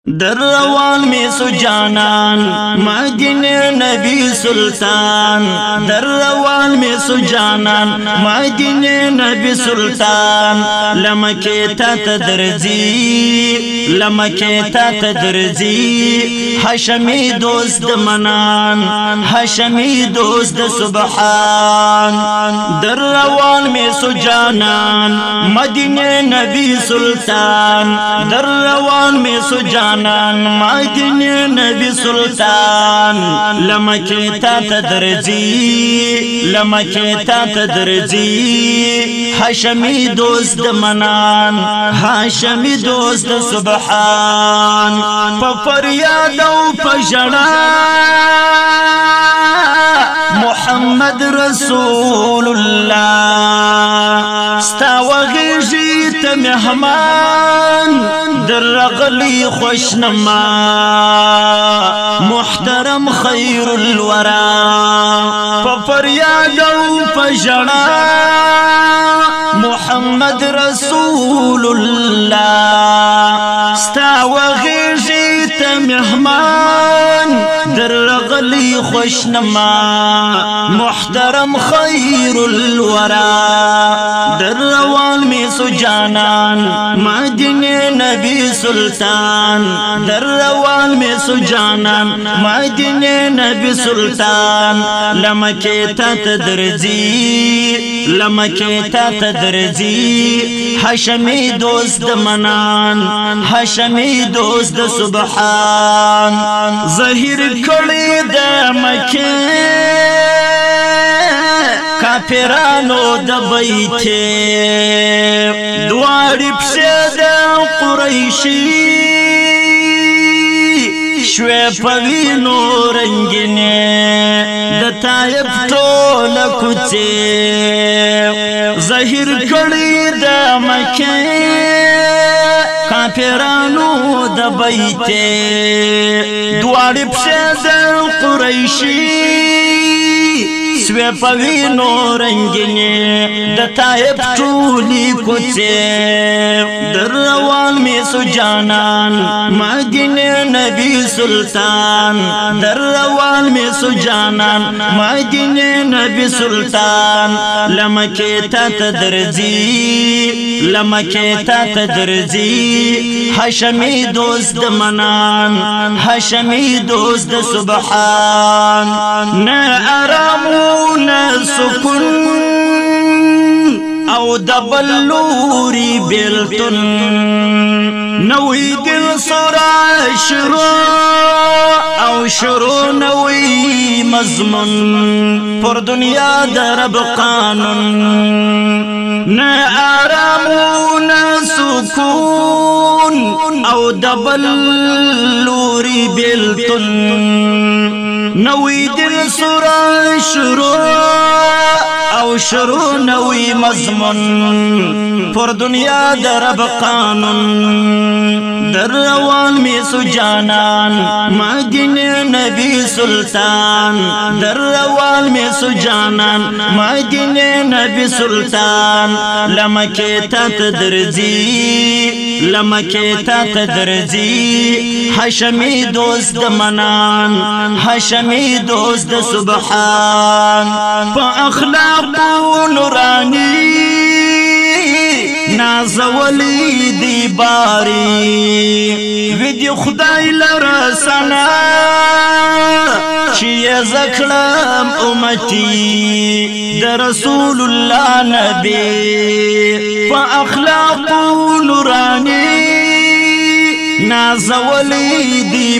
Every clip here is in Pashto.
در روان می سو جانان مدینه نبی سلطان در روان می سو جانان مدینه نبی سلطان لمکه تا تدرزی لمکه تا تدرزی هاشمی دوست منان هاشمی دوست سبحان در روان می سو جانان مدینه نبی سلطان در روان می سو جانان مدینه نبی سلطان لمکه تا تدرزی لمکه تا تدرزی هاشمی دوست منان هاشمی دوست سبحان فریاد او فجنا محمد رسول الله ستا وغیجی تا مهمان در رغلی خوشنما محترم خیر الورا ففریاد و فجنا محمد رسول الله ستا وغیجی تا مهمان در رغلی خوشنما محترم خیر الورا در روان می سو جانان مدینه نبی سلطان در روان می سو جانان مدینه نبی سلطان لمکه تا تدرزی لمکه تا تدرزی هاشمی دوست منان هاشمی دوست سبحان ظاهر کړی د مکه کافرانو د بیت دواړي پښې د قریشي شوې پوینو رنگینه د طائف ټول کوڅه ظاهر کړی د مکه کافرانو د بیت دواړي پښې د قریشي سوی پوینو رنگینه د طائف ټولی کوڅه در روان می سو جانان مدینه نبی سلطان در روان می سو جانان مدینه نبی سلطان لمکه تا تدرزی لمکه تا تدرزی هاشمی دوست منان هاشمی دوست سبحان نه آرامو سکون او دبلوري بلتن نوی دل سرا شروع او شروع نوی مضمون پر دنیا درب قانون نا آرامو نا سکون او دبلوري بلتن نوی دل سرا شروع او شروع نوی مضمون پر دنیا درب قانون در روان می سو جانان مدینه نبی سلطان در روان می سو جانان مدینه نبی سلطان لمکه تا تدرزی لمکه تا تدرزی هاشمی دوست منان هاشمی دوست سبحان فاخلاق نورانی نازولی دی باری ویدی خدای لرسنا چی زکلم امتی در رسول الله نبی فاخلاق نورانی نازولی دی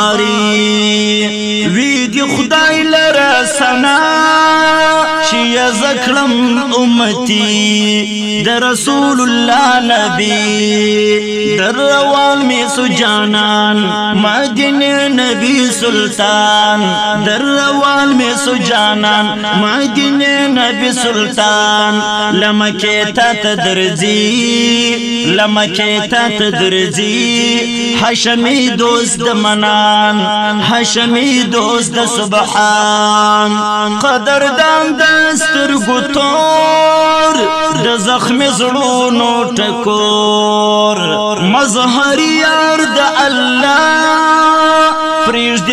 باری ویدی خدای لرسنا چی زکلم امتی در رسول الله نبی در روان می سو جانان مدینه نبی سلطان در روان می سو جانان مدینه نبی سلطان لمکه تا تدرزی لمکه تا تدرزی هاشمی دوست منان هاشمی دوست سبحان قدردان دستر گتور د زخم زړونو ټکور مظهر یار د الله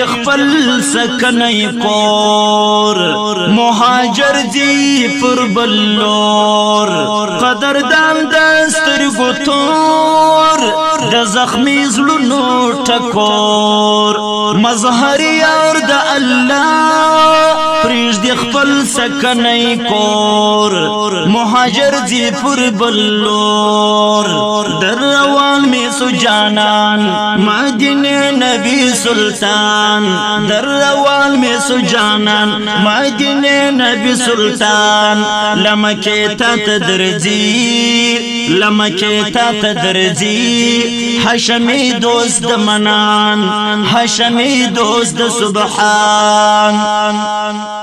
خپل سکنی کور مهاجر دی پر بلور قدردان دسترګو تور د زخمی زړونو ټکور مظهر یار د الله پریږ دی خپل سکنی کور مهاجر دی پر بلور در روان می سو جانان مدینه نبی سلطان در روان می سو جانان مدینه نبی سلطان لمکه تا تدرزی لمکه تا تدرزی حشمی دوست د منان حشمی دوست د سبحان